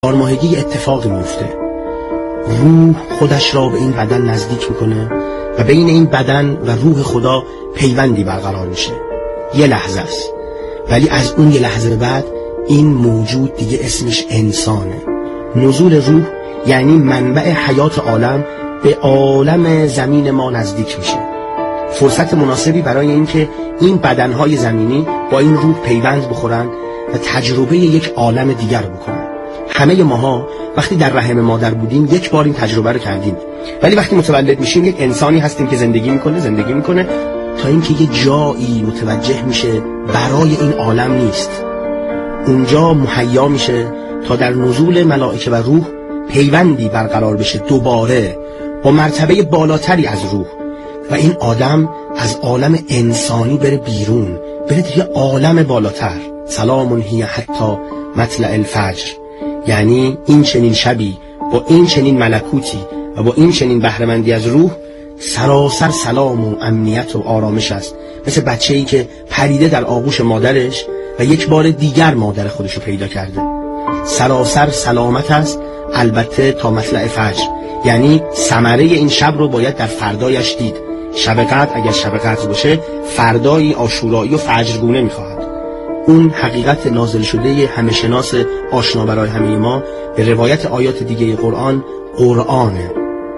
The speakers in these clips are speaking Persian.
ماهگی اتفاقی میفته، روح خودش را به این بدن نزدیک میکنه و بین این بدن و روح خدا پیوندی برقرار میشه. یه لحظه است، ولی از اون یه لحظه بعد این موجود دیگه اسمش انسانه. نزول روح یعنی منبع حیات عالم به عالم زمین ما نزدیک میشه. فرصت مناسبی برای اینکه این بدنهای زمینی با این روح پیوند بخورن و تجربه یک عالم دیگر بکنن. همه ماها وقتی در رحم مادر بودیم یک بار این تجربه رو کردیم، ولی وقتی متولد میشیم یک انسانی هستیم که زندگی میکنه تا اینکه یه جایی متوجه میشه برای این عالم نیست. اونجا مهیا میشه تا در نزول ملائکه و روح پیوندی برقرار بشه دوباره با مرتبه بالاتری از روح و این آدم از عالم انسانی بره بیرون، بره دیگه عالم بالاتر. سلام هی حتی مطلع الفجر، یعنی این چنین شبی با این چنین ملکوتی و با این چنین بهره‌مندی از روح سراسر سلام و امنیت و آرامش است، مثل بچه‌ای که پریده در آغوش مادرش و یک بار دیگر مادر خودشو پیدا کرده. سراسر سلامت است، البته تا مطلع فجر، یعنی ثمره این شب رو باید در فردایش دید. شب قدر اگر شب قدر باشه، فردایی عاشورایی و فجرگونه میخواهد. اون حقیقت نازل شده همه شناس آشنا برای همه ما به روایت آیات دیگه قرآنه.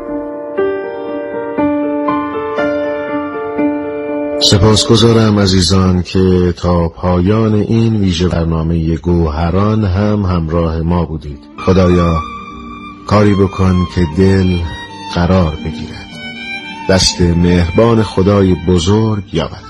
سپاسگزارم عزیزان که تا پایان این ویژه برنامه گوهران هم همراه ما بودید. خدایا کاری بکن که دل قرار بگیرد. دست مهربان خدای بزرگ یاورتون.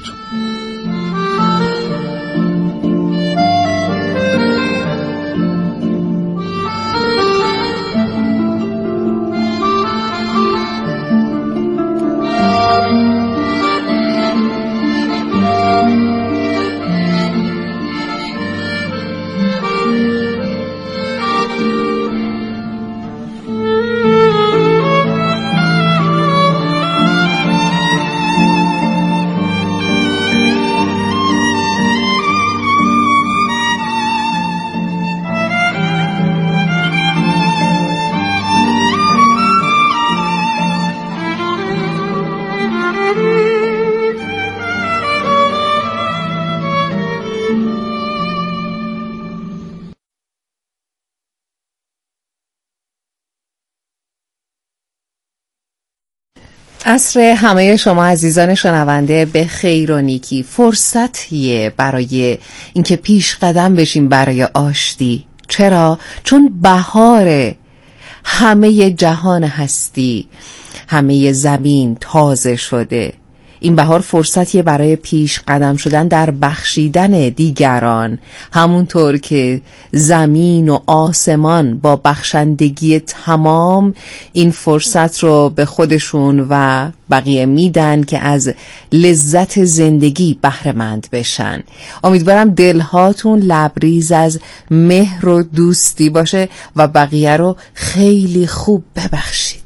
عصر همه شما عزیزان شنونده به خیر و نیکی. فرصتیه برای اینکه پیش قدم بشیم برای آشتی. چرا؟ چون بهار همه جهان هستی، همه زمین تازه شده. این بهار فرصتیه برای پیش قدم شدن در بخشیدن دیگران، همونطور که زمین و آسمان با بخشندگی تمام این فرصت رو به خودشون و بقیه میدن که از لذت زندگی بهره‌مند بشن. امیدوارم دلهاتون لبریز از مهر و دوستی باشه و بقیه رو خیلی خوب ببخشید.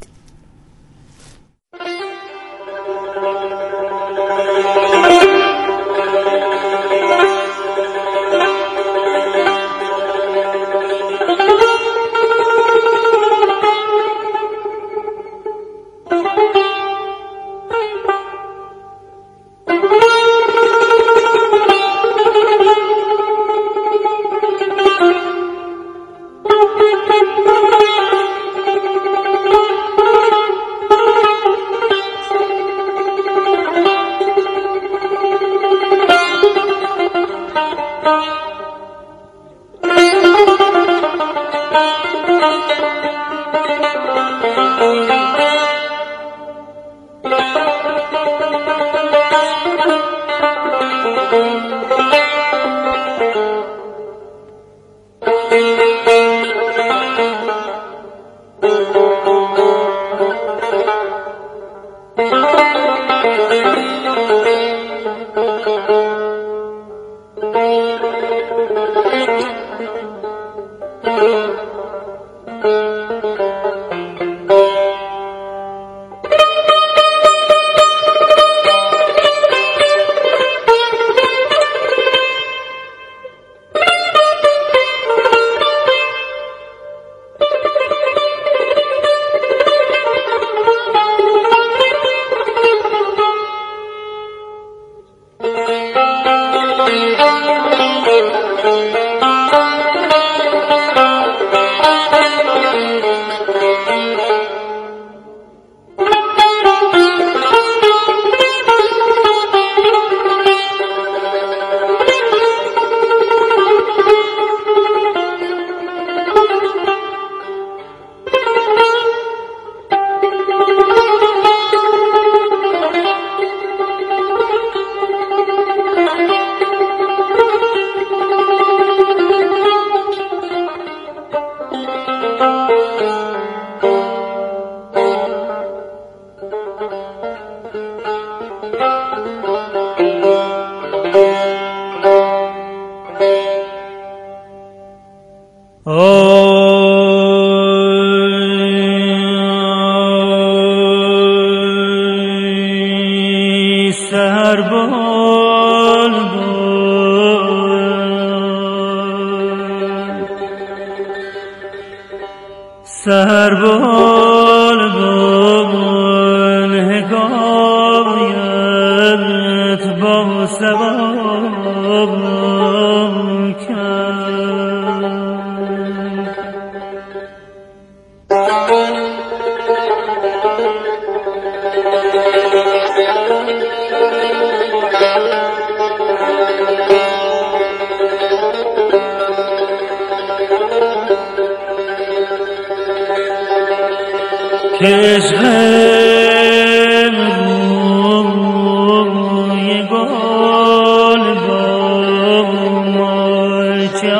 سحر بلبل حکایت با صبا کرد. عشق روی گل با مالچه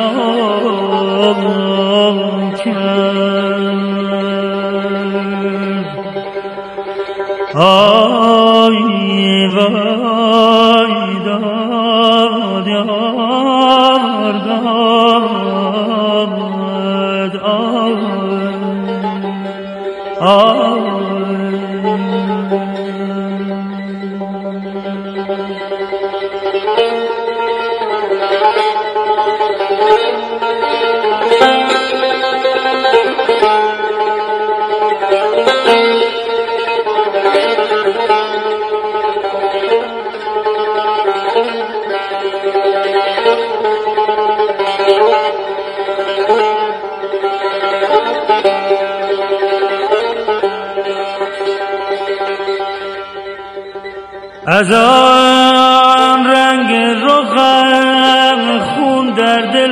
کرد. آی وای داد یار داد از آن رنگ رخم خون در دل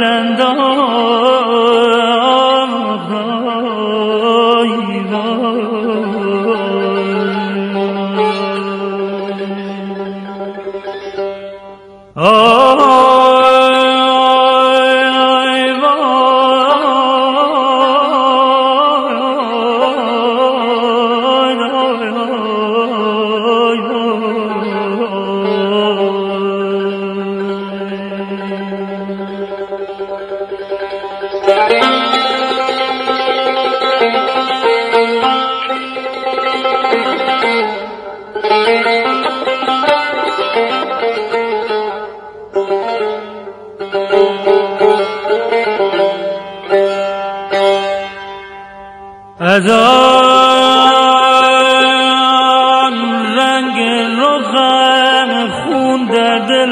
از آن رنگ رخم خون در دل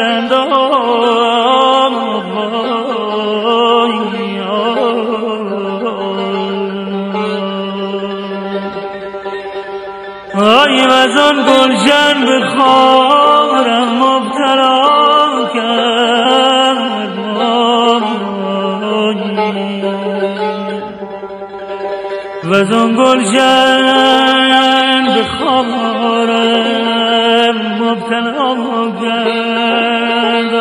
آی از آن گلشن به خارم مبتلا کرد. و از آن گلشن به خارم مبتلا کرد.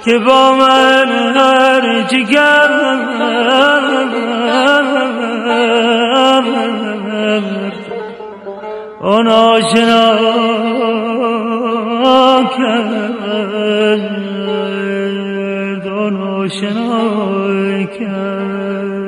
که با من هرچی کرد آن آشنا کرد، آن آشنا کرد.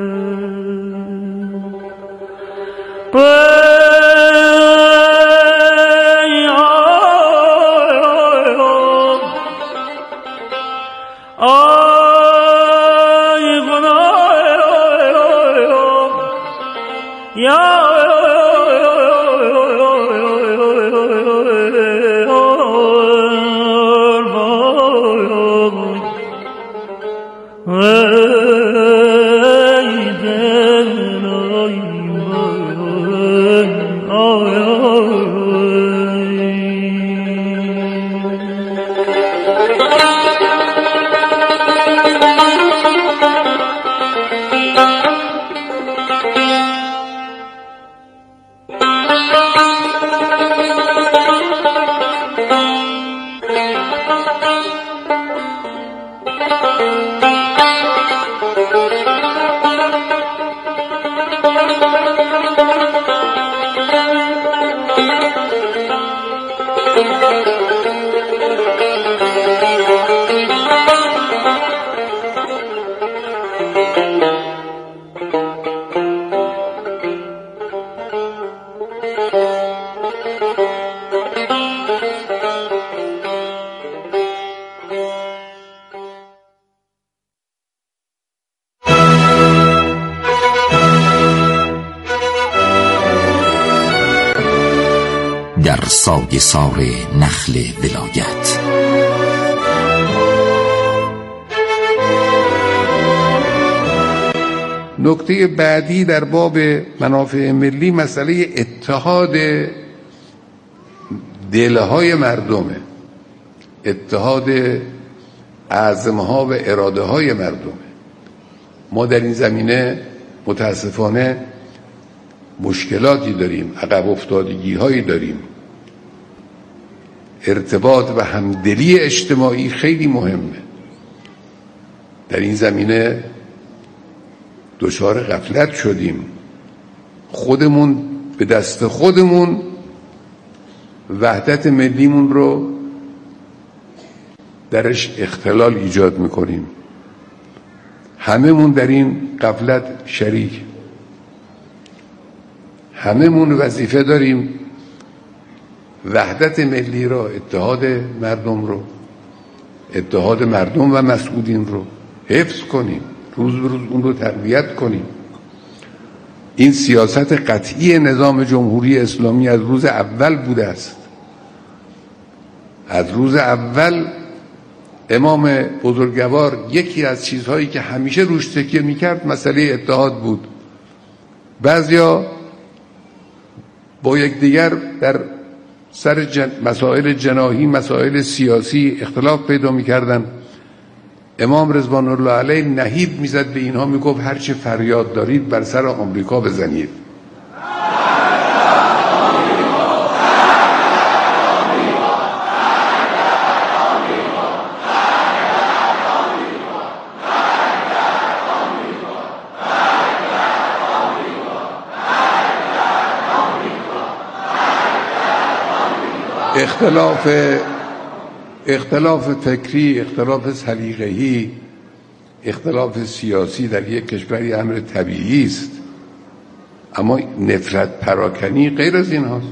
در سایه سار نخل ولایت. نکته بعدی در باب منافع ملی مسئله اتحاد دلهای مردمه، اتحاد عزمها و اراده های مردمه. ما در این زمینه متاسفانه مشکلاتی داریم، عقب افتادگی هایی داریم. ارتباط و همدلی اجتماعی خیلی مهمه. در این زمینه دچار غفلت شدیم، خودمون به دست خودمون وحدت ملیمون رو درش اختلال ایجاد میکنیم. هممون در این غفلت شریک، هممون وظیفه داریم وحدت ملی رو، اتحاد مردم و مسئولین رو حفظ کنیم، روز به روز اون رو تقویت کنیم. این سیاست قطعی نظام جمهوری اسلامی از روز اول بوده است. از روز اول امام بزرگوار یکی از چیزهایی که همیشه روش تکیه میکرد مسئله اتحاد بود. بعضیا با یکدیگر در سر مسائل جناحی، مسائل سیاسی اختلاف پیدا میکردن. امام رضوان الله علیه نهیب میزد به اینها، میگفت هر چه فریاد دارید بر سر آمریکا بزنید. اختلاف فکری، اختلاف سلیقه‌ای، اختلاف سیاسی در یک کشوری امر طبیعی است، اما نفرت پراکنی غیر از این هاست.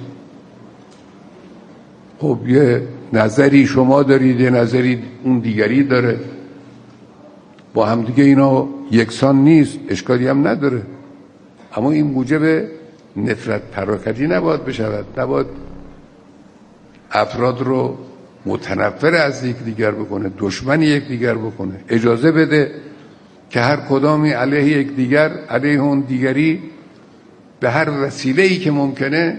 خب یه نظری شما دارید، یه نظری اون دیگری داره، با هم دیگه اینا یکسان نیست، اشکالی هم نداره، اما این موجب نفرت پراکنی نباید بشود. نباید افراد رو متنفر از یکدیگر بکنه، دشمن یکدیگر بکنه. اجازه بده که هر کدامی علیه یکدیگر، علیه اون دیگری، به هر وسیله‌ای که ممکنه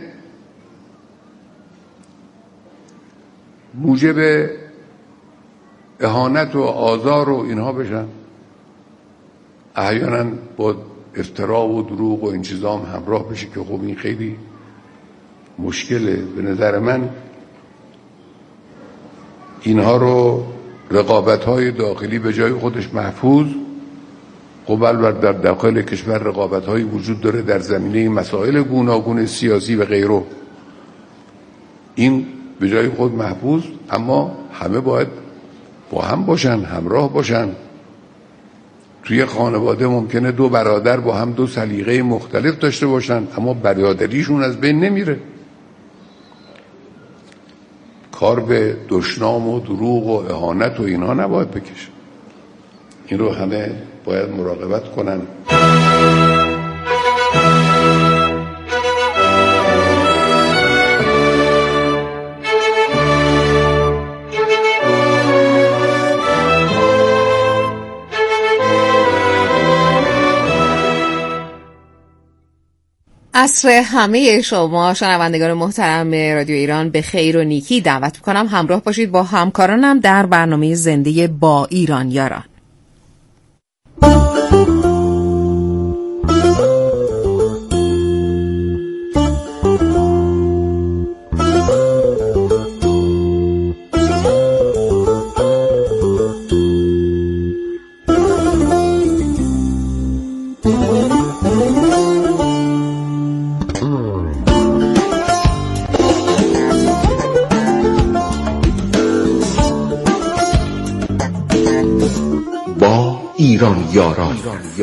موجب اهانت و آزار و اینها بشن. احیانا با افترا و دروغ و این چیزا هم همراه بشه که خب این خیلی مشکله. به نظر من اینها رو رقابت‌های داخلی به جای خودش محفوظ، قبل در داخل کشور رقابت‌هایی وجود داره در زمینه مسائل گوناگون سیاسی و غیره. این به جای خود محفوظ، اما همه باید با هم باشن، همراه باشن. توی خانواده ممکنه دو برادر با هم دو سلیقه مختلف داشته باشن، اما برادریشون از بین نمیره. کار به دشنام و دروغ و اهانت و اینها نباید بکشه. این رو همه باید مراقبت کنن. عصر همه شما شنوندگان محترم رادیو ایران به خیر و نیکی دعوت میکنم همراه باشید با همکارانم در برنامه زنده با ایران یاران. ایران یاران.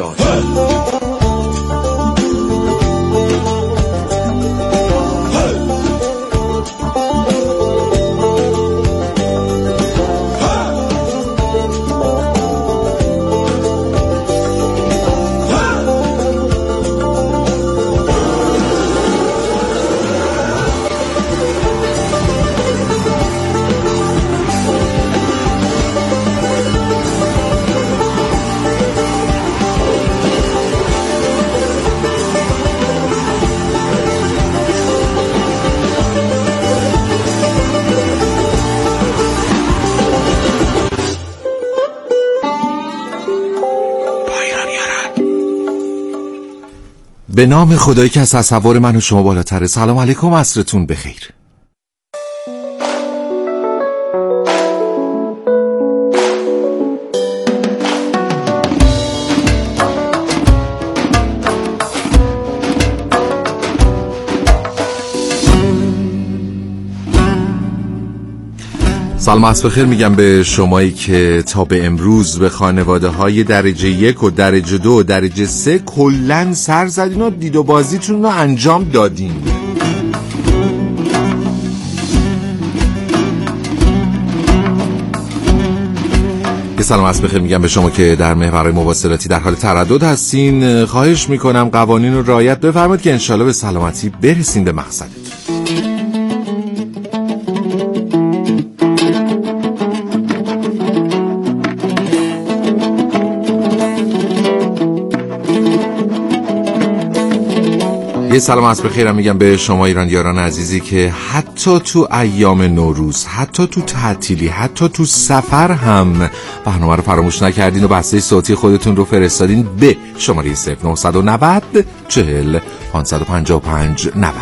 به نام خدایی که از تصور من و شما بالاتره. سلام علیکم، عصرتون بخیر. سلام عصر بخیر میگم به شمایی که تا به امروز به خانواده های درجه 1 و درجه 2 و درجه 3 کلن سر زدین و دید و بازیتون رو انجام دادین. یه سلام عصر بخیر میگم به شما که در محورهای مواصلاتی در حال تردد هستین. خواهش میکنم قوانین رو رعایت بفرمایید که انشالله به سلامتی برسین به مقصدتون. یه سلام عصر بخیرم میگم به شما ایران یاران عزیزی که حتی تو ایام نوروز، حتی تو تعطیلی، حتی تو سفر هم برنامه رو فراموش نکردین و بسته صوتی خودتون رو فرستادین به شماره 0990 40 555 90.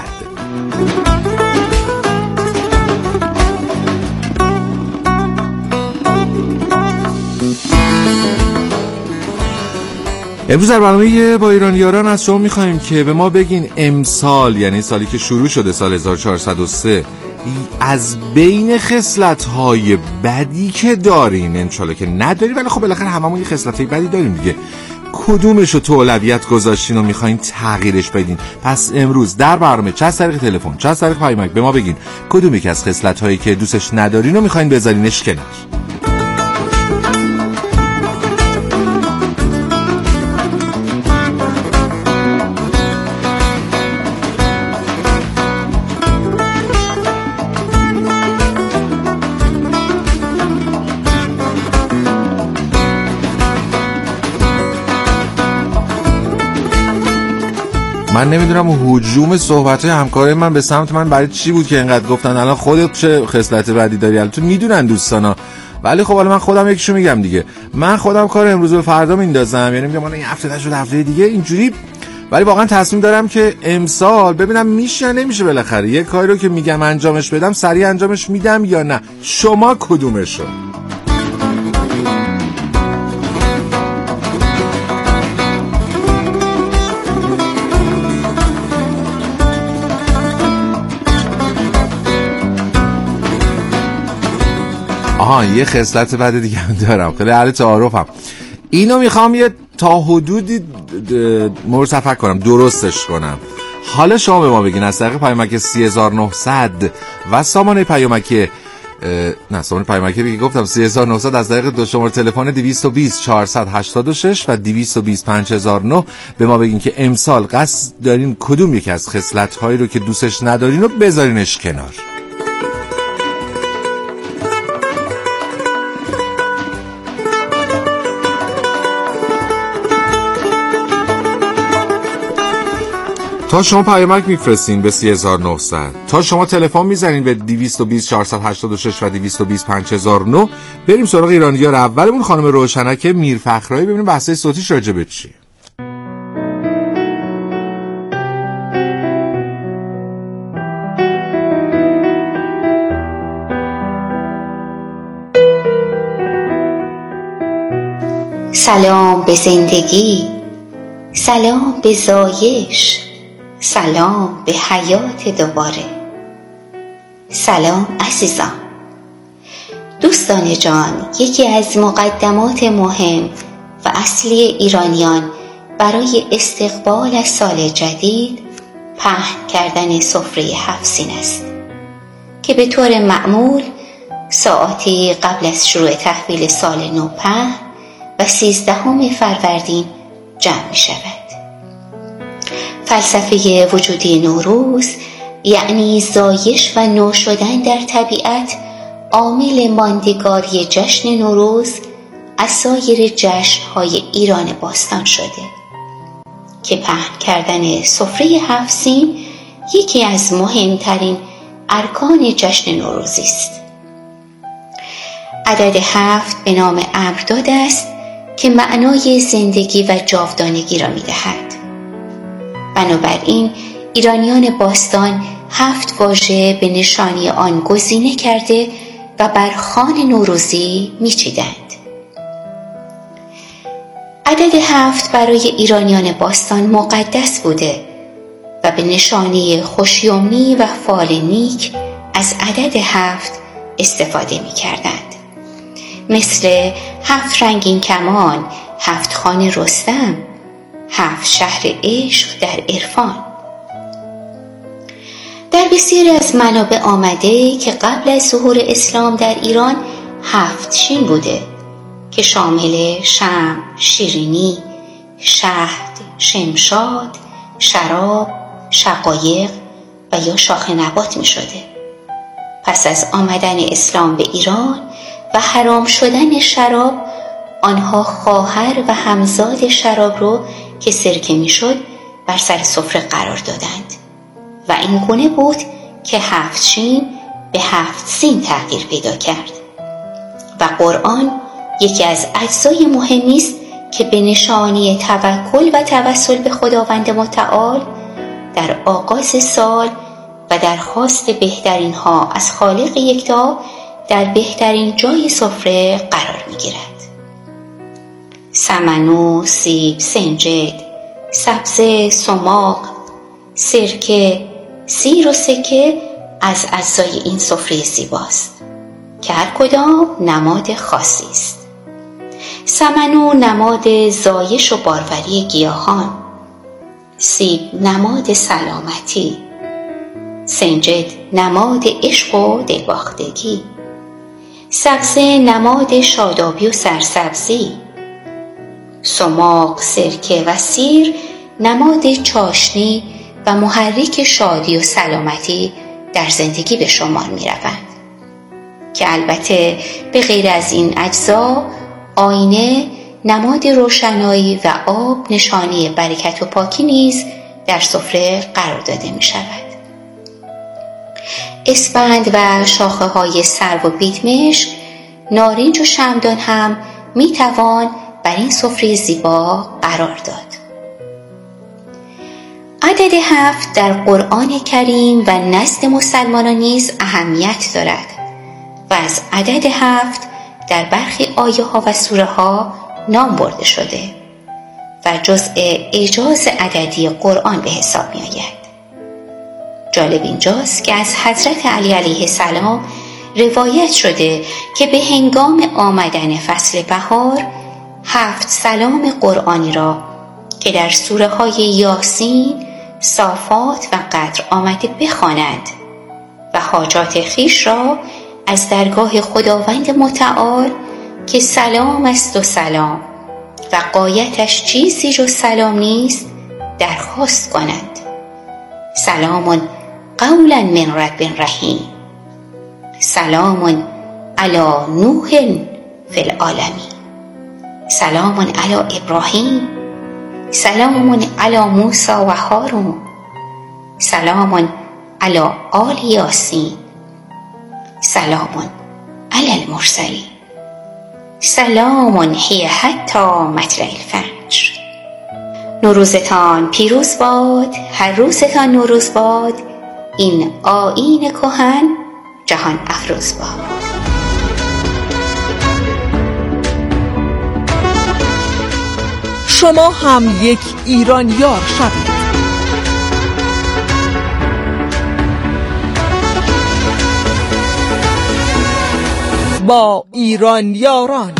امروز در برنامه با ایران یاران از شما میخواییم که به ما بگین امسال، یعنی سالی که شروع شده، سال 1403، از بین خصلت‌های بدی که دارین، انشالله که ندارین ولی خب بالاخره هممون یه خصلت‌های بدی داریم دیگه، کدومش رو تو اولویت گذاشتین و میخواین تغییرش بدین؟ پس امروز در برنامه چه از طریق تلفن چه از طریق پیامک به ما بگین کدوم یکی از خصلت‌هایی که دوستش ندارین و میخواین بذارینش کنار. من نمیدونم هجوم صحبت همکار من به سمت من برای چی بود که اینقدر گفتن الان خودت چه خصلت بدی داری. البته میدونن دوستانا، ولی خب حالا من خودم یکیشو میگم دیگه. من خودم کار امروز به فردا میندازم، یعنی میگم این هفته نشد هفته دیگه اینجوری، ولی واقعا تصمیم دارم که امسال ببینم میشه یا نمیشه. بالاخره یه کاری رو که میگم انجامش بدم سریع انجامش میدم یا نه. شما کدومشو؟ یه خصلت بد دیگه هم دارم، خیلی اهل تعارفم. اینو میخوام یه تا حدودی مرتفع کنم، درستش کنم. حالا شما به ما بگین از طریق پیامک 3900 و سامانه پیامک سامانه پیامکی دیگه گفتم 3900 از طریق دو شماره تلفن 220 486 و 220 5009 به ما بگین که امسال قصد دارین کدوم یکی از خصلت‌هایی رو که دوستش ندارین رو بذارینش کنار. تا شما پیامک میفرستین به 3900، تا شما تلفن میزنین به 220 486 و 220 5009. بریم سراغ ایرانیار اولمون، خانم روشنک میرفخرایی، ببینیم بحثای صوتیش راجع به چیه. سلام به زندگی، سلام به زایش، سلام به حیات دوباره. سلام عزیزان. دوستان جان، یکی از مقدمات مهم و اصلی ایرانیان برای استقبال از سال جدید پهن کردن سفره 7 سین است که به طور معمول ساعاتی قبل از شروع تحویل سال نو پهن و 13 فروردین جمع می شود. فلسفه وجودی نوروز یعنی زایش و نو شدن در طبیعت عامل ماندگاری جشن نوروز از سایر جشن‌های ایران باستان شده که پهن کردن سفره 7 سین یکی از مهمترین ارکان جشن نوروزی است. عدد 7 به نام امرداد است که معنای زندگی و جاودانگی را می‌دهد. بنابراین ایرانیان باستان 7 واژه به نشانی آن گزینه کرده و بر خوان نوروزی می‌چیدند. عدد 7 برای ایرانیان باستان مقدس بوده و به نشانی خوشیومنی و فال نیک از عدد 7 استفاده می‌کردند. مثل 7 رنگین کمان، 7 خوان رستم، 7 شهر عشق در عرفان. در بسیاری از منابع آمده که قبل از ظهور اسلام در ایران 7 شین بوده که شامل شمع، شیرینی، شهد، شمشاد، شراب، شقایق و یا شاخ نبات می شده. پس از آمدن اسلام به ایران و حرام شدن شراب، آنها خواهر و همزاد شراب رو که سرکه می شد بر سر سفره قرار دادند و این گونه بود که 7 شین به 7 سین تغییر پیدا کرد و قرآن یکی از اجزای مهمی است که به نشانی توکل و توسل به خداوند متعال در آغاز سال و درخواست بهترین ها از خالق یکتا در بهترین جای سفره قرار می گیرد. سمنو، سیب، سنجد، سبزه، سماق، سرکه، سیر و سکه از اجزای این سفره زیباست که هر کدام نماد خاصی است. سمنو نماد زایش و باروری گیاهان، سیب نماد سلامتی، سنجد نماد عشق و دلباختگی، سبزه نماد شادابی و سرسبزی، سماق، سرکه و سیر نماد چاشنی و محرک شادی و سلامتی در زندگی به شمار می روند که البته به غیر از این اجزا آینه نماد روشنایی و آب نشانی برکت و پاکی نیز در سفره قرار داده می شود. اسفند و شاخه های سرو و بیدمشک، نارنج و شمعدان هم می توان بر این سفره زیبا قرار داد. عدد 7 در قرآن کریم و نزد مسلمانان نیز اهمیت دارد و از عدد 7 در برخی آیه ها و سوره ها نام برده شده و جزء اعجاز عددی قرآن به حساب می آید. جالب اینجاست که از حضرت علی علیه السلام روایت شده که به هنگام آمدن فصل بهار 7 سلام قرآنی را که در سوره های یاسین، صافات و قدر آمده بخواند و حاجات خویش را از درگاه خداوند متعال که سلام است و سلام و غایتش چیزی جز سلام نیست درخواست کند. سلام قولا من رب رحیم، سلام علی نوح فی العالمین، سلام علی ابراهیم، سلام علی موسی و هارون، سلام علی آل یاسین، سلام علی المرسلین، سلام هی حتی مطلع الفجر. نوروزتان پیروز باد، هر روزتان نوروز باد، این آیین کهن جهان افروز باد. شما هم یک ایرانیار شوید. با ایرانیاران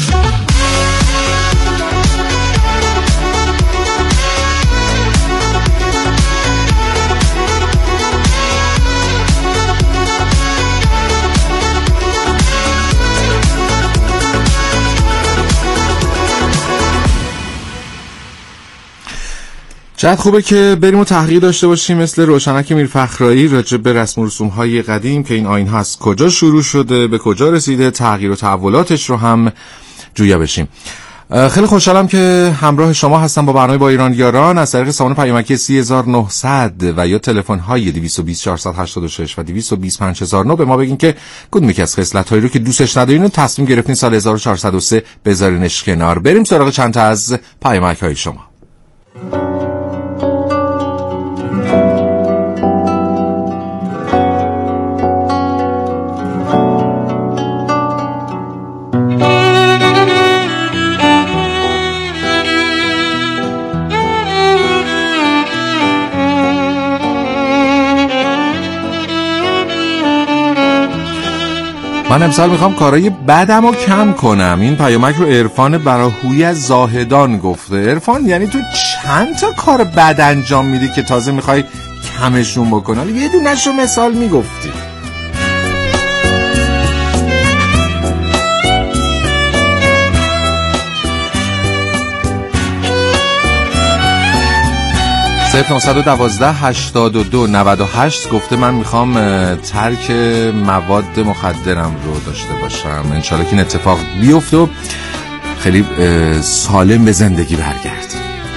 چقدر خوبه که بریم و تحقیق داشته باشیم مثل روشنک میرفخرایی راجع به رسم و رسوم‌های قدیم که این آیین از کجا شروع شده، به کجا رسیده، تغییر و تحولاتش رو هم جویا بشیم. خیلی خوشحالم که همراه شما هستم با برنامه با ایرانیاران از طریق سامان پیامکی 3900 و یا تلفن‌های 220 486 و 220 5009 به ما بگین که کدوم یکی از خصلت‌هایی رو که دوستش ندارین و تصمیم گرفتین سال 1403 بذارینش کنار. بریم سراغ چند تا از پیامک‌های شما. من امسال میخوام کارهای بدم رو کم کنم. این پیامک رو عرفان براهویی از زاهدان گفته. عرفان یعنی تو چند تا کار بد انجام میدی که تازه میخوای کمشون بکنی؟ یه دونش رو مثال میگفتی. صرف 912-82-98 گفته من میخوام ترک مواد مخدرم رو داشته باشم. انشالله که این اتفاق بیفته و خیلی سالم به زندگی برگرد.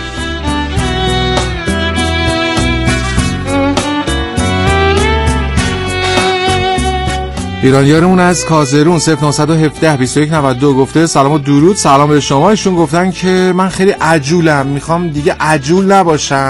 ایرانیارمون از کازرون صرف 917-21-92 گفته سلام و درود. سلام به شما. ایشون گفتن که من خیلی عجولم، میخوام دیگه عجول نباشم.